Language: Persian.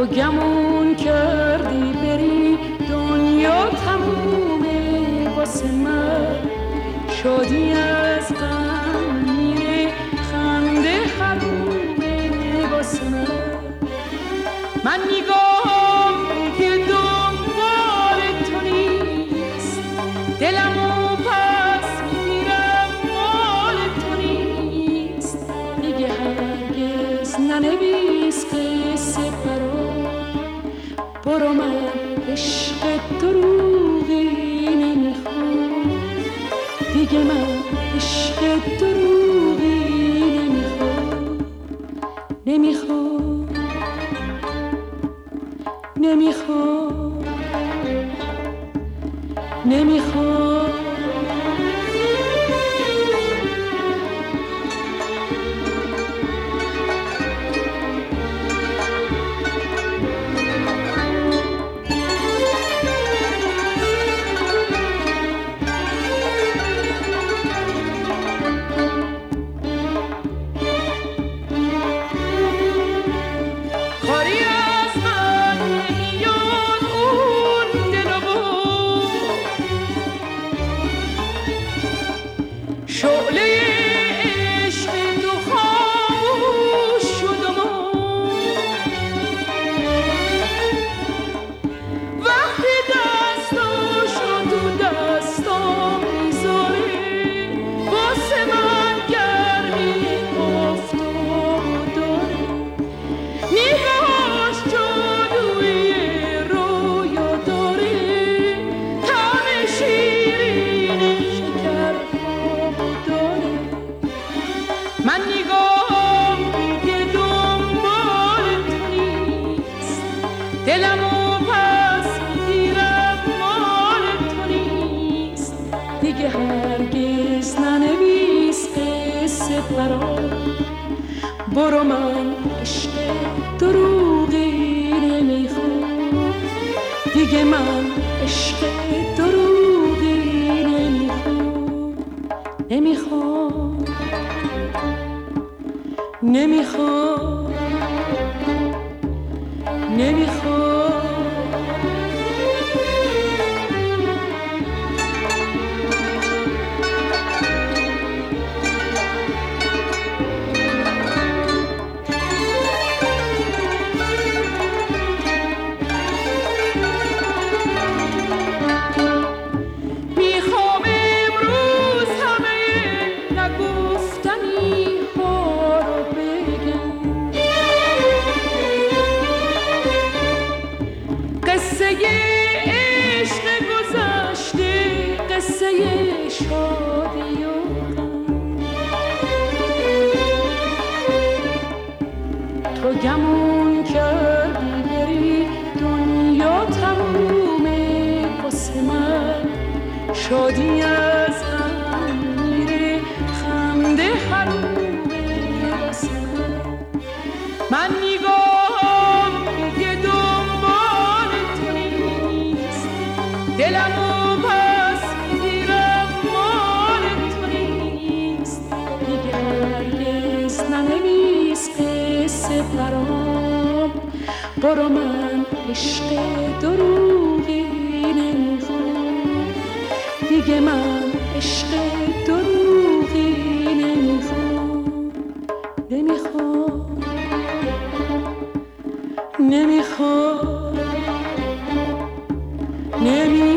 تو گمون کردی بری دنیا تمومه واسه من، شادی از غم میره خنده حرومه واسه من نگاه دیگه دنبال تو نیست، دلمو پس میگیرم مال تو نیست، دیگه هرگز ننویس قصه برو من عشق دروغی نمیخوام، دیگه من عشق دروغی نمیخوام برو من عشق دروغی نمیخوام، دیگه من عشق دروغی نمیخوام. تو گمون کردی بری دنیا تمومه واسه من، شادی از هم میره خنده حرومه واسه من نگاه دیگه دنبال تو نیست، دلمو پس میگیرم مال تو نیست، دیگه هرگز ننویس قصه برام، برو من عشق دروغی نمیخوام، دیگه من عشق دروغی نمیخوام.